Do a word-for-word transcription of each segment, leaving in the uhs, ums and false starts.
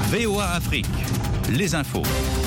V O A Afrique, les infos.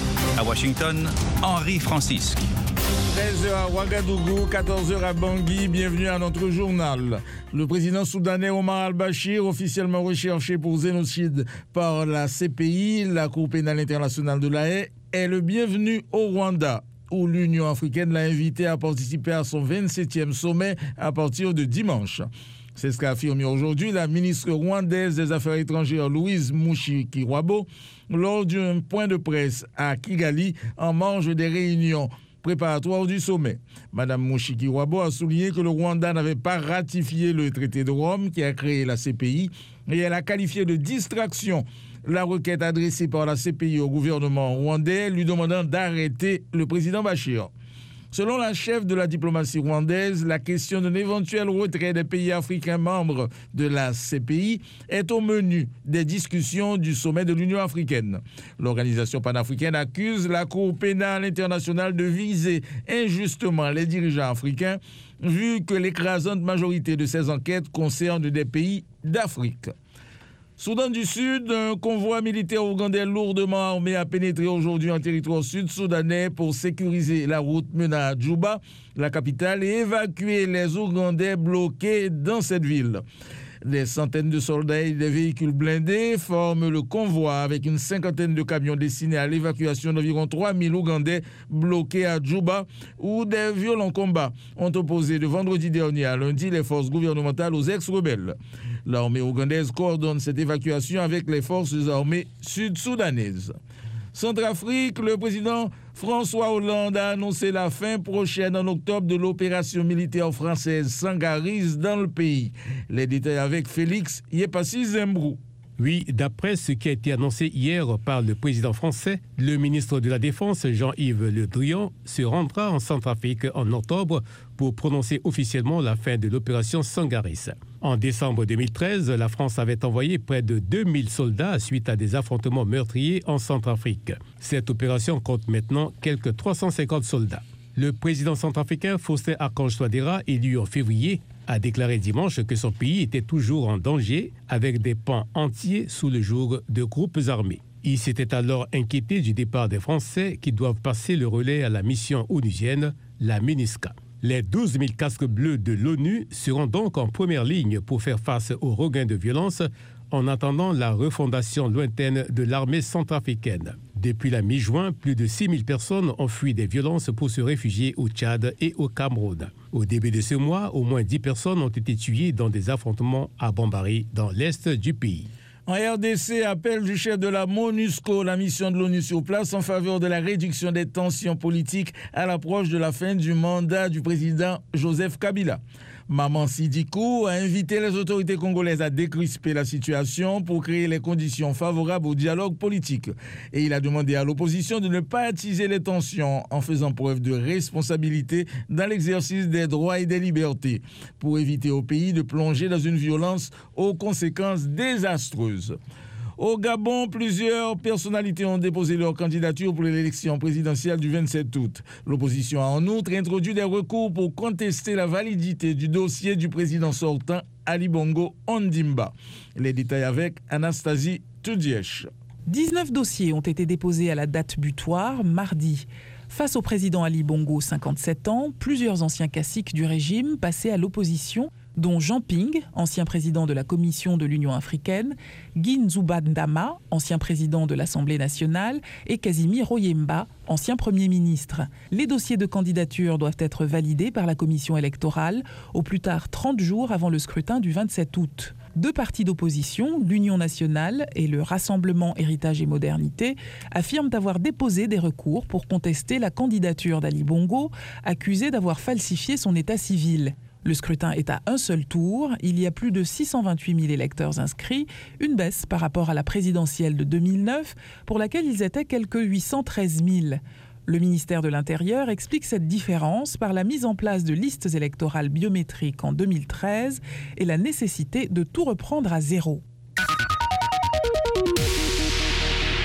À Washington, Henri Francisque. treize heures à Ouagadougou, quatorze heures à Bangui, bienvenue à notre journal. Le président soudanais Omar al-Bashir, officiellement recherché pour génocide par la C P I, la Cour pénale internationale de La Haye, est le bienvenu au Rwanda, où l'Union africaine l'a invité à participer à son vingt-septième sommet à partir de dimanche. C'est ce qu'a affirmé aujourd'hui la ministre rwandaise des Affaires étrangères Louise Mushikiwabo lors d'un point de presse à Kigali en marge des réunions préparatoires du sommet. Madame Mushikiwabo a souligné que le Rwanda n'avait pas ratifié le traité de Rome qui a créé la C P I et elle a qualifié de distraction la requête adressée par la C P I au gouvernement rwandais lui demandant d'arrêter le président Bashir. Selon la chef de la diplomatie rwandaise, la question d'un éventuel retrait des pays africains membres de la C P I est au menu des discussions du sommet de l'Union africaine. L'organisation panafricaine accuse la Cour pénale internationale de viser injustement les dirigeants africains, vu que l'écrasante majorité de ces enquêtes concerne des pays d'Afrique. Soudan du Sud, un convoi militaire ougandais lourdement armé a pénétré aujourd'hui en territoire sud-soudanais pour sécuriser la route menant à Djouba, la capitale, et évacuer les Ougandais bloqués dans cette ville. Des centaines de soldats et des véhicules blindés forment le convoi avec une cinquantaine de camions destinés à l'évacuation d'environ trois mille Ougandais bloqués à Djouba, où des violents combats ont opposé de vendredi dernier à lundi les forces gouvernementales aux ex-rebelles. L'armée ougandaise coordonne cette évacuation avec les forces armées sud-soudanaises. Centrafrique, le président François Hollande a annoncé la fin prochaine en octobre de l'opération militaire française Sangaris dans le pays. Les détails avec Félix Yepassi Zembrou. Oui, d'après ce qui a été annoncé hier par le président français, le ministre de la Défense, Jean-Yves Le Drian, se rendra en Centrafrique en octobre pour prononcer officiellement la fin de l'opération Sangaris. En décembre deux mille treize, la France avait envoyé près de deux mille soldats suite à des affrontements meurtriers en Centrafrique. Cette opération compte maintenant quelques trois cent cinquante soldats. Le président centrafricain Faustin Archange Touadéra, élu en février, a déclaré dimanche que son pays était toujours en danger avec des pans entiers sous le joug de groupes armés. Il s'était alors inquiété du départ des Français qui doivent passer le relais à la mission onusienne, la MINUSCA. Les douze mille casques bleus de l'ONU seront donc en première ligne pour faire face au regain de violence en attendant la refondation lointaine de l'armée centrafricaine. Depuis la mi-juin, plus de six mille personnes ont fui des violences pour se réfugier au Tchad et au Cameroun. Au début de ce mois, au moins dix personnes ont été tuées dans des affrontements à Bambari, dans l'est du pays. En R D C, appel du chef de la MONUSCO, la mission de l'ONU sur place, en faveur de la réduction des tensions politiques à l'approche de la fin du mandat du président Joseph Kabila. Maman Sidikou a invité les autorités congolaises à décrisper la situation pour créer les conditions favorables au dialogue politique. Et il a demandé à l'opposition de ne pas attiser les tensions en faisant preuve de responsabilité dans l'exercice des droits et des libertés pour éviter au pays de plonger dans une violence aux conséquences désastreuses. Au Gabon, plusieurs personnalités ont déposé leur candidature pour l'élection présidentielle du vingt-sept août. L'opposition a en outre introduit des recours pour contester la validité du dossier du président sortant Ali Bongo Ondimba. Les détails avec Anastasie Tudiesh. dix-neuf dossiers ont été déposés à la date butoir, mardi. Face au président Ali Bongo, cinquante-sept ans, plusieurs anciens caciques du régime passés à l'opposition, dont Jean Ping, ancien président de la Commission de l'Union africaine, Guy Nzubandama, ancien président de l'Assemblée nationale, et Casimir Oyemba, ancien Premier ministre. Les dossiers de candidature doivent être validés par la commission électorale au plus tard trente jours avant le scrutin du vingt-sept août. Deux partis d'opposition, l'Union nationale et le Rassemblement Héritage et Modernité, affirment avoir déposé des recours pour contester la candidature d'Ali Bongo, accusé d'avoir falsifié son état civil. Le scrutin est à un seul tour, il y a plus de six cent vingt-huit mille électeurs inscrits, une baisse par rapport à la présidentielle de deux mille neuf, pour laquelle ils étaient quelques huit cent treize mille. Le ministère de l'Intérieur explique cette différence par la mise en place de listes électorales biométriques en deux mille treize et la nécessité de tout reprendre à zéro.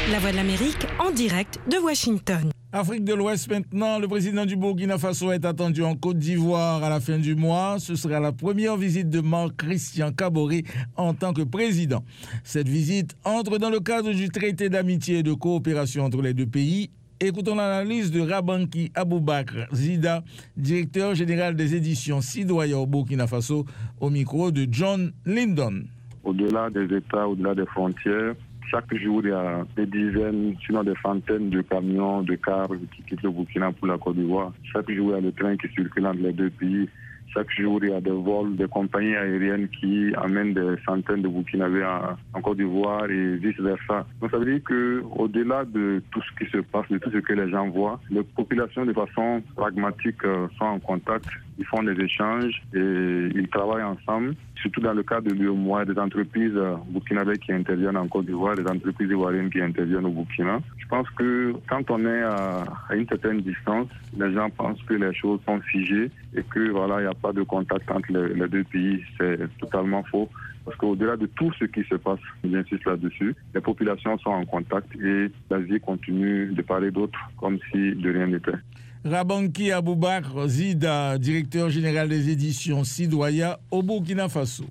La Voix de l'Amérique en direct de Washington. Afrique de l'Ouest maintenant, le président du Burkina Faso est attendu en Côte d'Ivoire à la fin du mois. Ce sera la première visite de Marc-Christian Kaboré en tant que président. Cette visite entre dans le cadre du traité d'amitié et de coopération entre les deux pays. Écoutons l'analyse de Rabanki Aboubakr Zida, directeur général des éditions Sidoya au Burkina Faso, au micro de John Lyndon. Au-delà des États, au-delà des frontières, chaque jour, il y a des dizaines, sinon des centaines de camions, de cars qui quittent le Burkina pour la Côte d'Ivoire. Chaque jour, il y a le train qui circule entre les deux pays. Chaque jour, il y a des vols, des compagnies aériennes qui amènent des centaines de Burkinabés en Côte d'Ivoire et vice-versa. Donc ça veut dire qu'au-delà de tout ce qui se passe, de tout ce que les gens voient, les populations de façon pragmatique sont en contact, ils font des échanges et ils travaillent ensemble, surtout dans le cadre de l'U E M O A, des entreprises burkinabées qui interviennent en Côte d'Ivoire, des entreprises ivoiriennes qui interviennent au Burkina. Je pense que quand on est à, à une certaine distance, les gens pensent que les choses sont figées et que voilà, il n'y a pas de contact entre les, les deux pays. C'est totalement faux. Parce qu'au-delà de tout ce qui se passe, j'insiste là-dessus, les populations sont en contact et la vie continue de part et d'autre comme si de rien n'était. Rabanki Aboubakr Zida, directeur général des éditions Sidoya au Burkina Faso.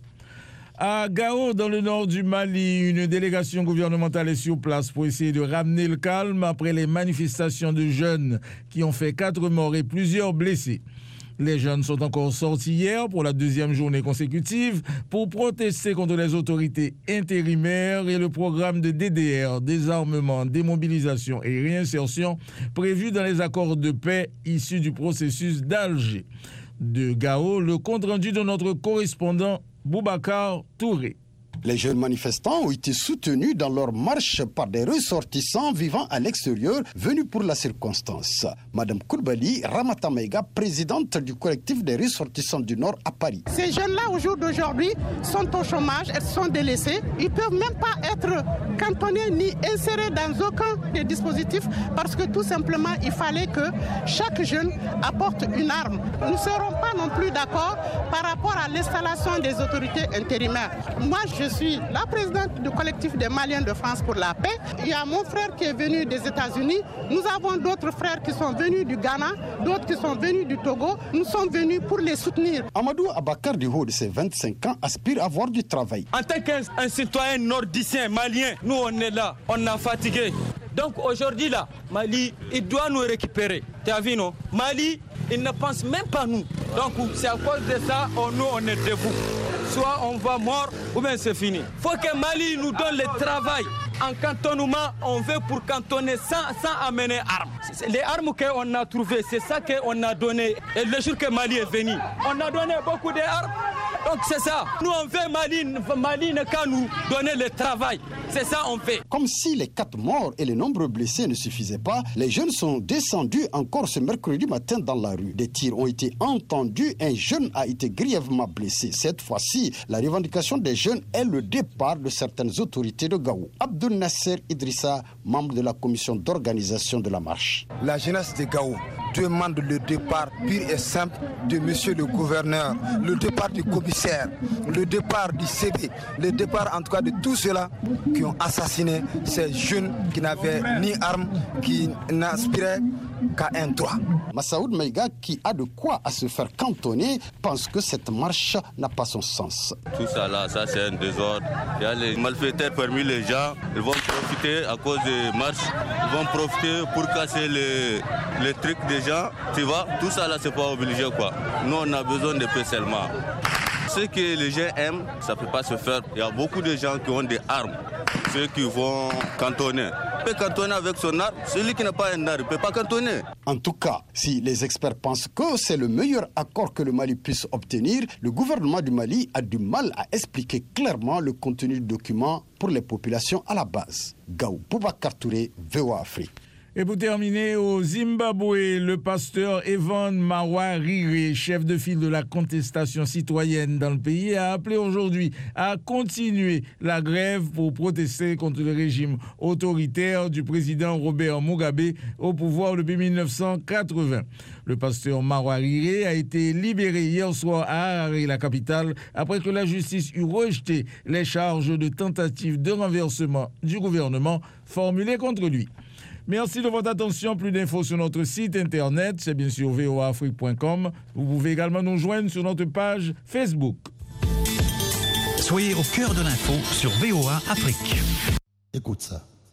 À Gao, dans le nord du Mali, une délégation gouvernementale est sur place pour essayer de ramener le calme après les manifestations de jeunes qui ont fait quatre morts et plusieurs blessés. Les jeunes sont encore sortis hier pour la deuxième journée consécutive pour protester contre les autorités intérimaires et le programme de D D R, désarmement, démobilisation et réinsertion prévu dans les accords de paix issus du processus d'Alger. De Gao, le compte-rendu de notre correspondant Boubacar Touré. Les jeunes manifestants ont été soutenus dans leur marche par des ressortissants vivant à l'extérieur venus pour la circonstance. Madame Koulibaly Ramata Maïga, présidente du collectif des ressortissants du Nord à Paris. Ces jeunes-là, au jour d'aujourd'hui, sont au chômage, elles sont délaissés. Ils ne peuvent même pas être cantonnés ni insérés dans aucun des dispositifs parce que tout simplement, il fallait que chaque jeune apporte une arme. Nous ne serons pas non plus d'accord par rapport à l'installation des autorités intérimaires. Moi, je Je suis la présidente du collectif des Maliens de France pour la paix. Il y a mon frère qui est venu des États-Unis. Nous avons d'autres frères qui sont venus du Ghana, d'autres qui sont venus du Togo. Nous sommes venus pour les soutenir. Amadou Abakar du haut de ses vingt-cinq ans aspire à avoir du travail. En tant qu'un citoyen nordicien, malien, nous on est là, on a fatigué. Donc aujourd'hui là, Mali, il doit nous récupérer. Tu as vu non? Mali, il ne pense même pas nous. Donc c'est à cause de ça, on, nous on est debout. Soit on va mort ou bien c'est fini. Il faut que Mali nous donne le travail. En cantonnement, on veut pour cantonner sans, sans amener armes. Les armes qu'on a trouvées, c'est ça qu'on a donné. Et le jour que Mali est venu, on a donné beaucoup d'armes. Donc c'est ça. Nous on veut Mali, Mali n'a qu'à nous donner le travail. C'est ça on fait. Comme si les quatre morts et les nombreux blessés ne suffisaient pas, les jeunes sont descendus encore ce mercredi matin dans la rue. Des tirs ont été entendus, un jeune a été grièvement blessé. Cette fois-ci, la revendication des jeunes est le départ de certaines autorités de Gao. Abdel Nasser Idrissa, membre de la commission d'organisation de la marche. La jeunesse de Gao demande le départ pur et simple de monsieur le gouverneur, le départ du commissaire, le départ du C B, le départ en tout cas de tous ceux-là qui ont assassiné ces jeunes qui n'avaient ni armes, qui n'aspiraient qu'à un droit. Massaoud Maïga, qui a de quoi à se faire cantonner, pense que cette marche n'a pas son sens. Tout ça là, ça c'est un désordre. Il y a les malfaiteurs parmi les gens, ils vont profiter à cause des marches, ils vont profiter pour casser les, les trucs des gens. Tu vois, tout ça là c'est pas obligé quoi. Nous on a besoin de paix seulement. Ce que les gens aiment, ça ne peut pas se faire. Il y a beaucoup de gens qui ont des armes, ceux qui vont cantonner. Il peut cantonner avec son arme, celui qui n'a pas un arme ne peut pas cantonner. En tout cas, si les experts pensent que c'est le meilleur accord que le Mali puisse obtenir, le gouvernement du Mali a du mal à expliquer clairement le contenu du document pour les populations à la base. Gao Boubacar Touré, V O A Afrique. Et pour terminer, au Zimbabwe, le pasteur Evan Mawarire, chef de file de la contestation citoyenne dans le pays, a appelé aujourd'hui à continuer la grève pour protester contre le régime autoritaire du président Robert Mugabe au pouvoir depuis mille neuf cent quatre-vingts. Le pasteur Mawarire a été libéré hier soir à Harare, la capitale, après que la justice eut rejeté les charges de tentative de renversement du gouvernement formulées contre lui. Merci de votre attention. Plus d'infos sur notre site internet, c'est bien sûr v o a afrique point com. Vous pouvez également nous joindre sur notre page Facebook. Soyez au cœur de l'info sur V O A Afrique. Écoute ça.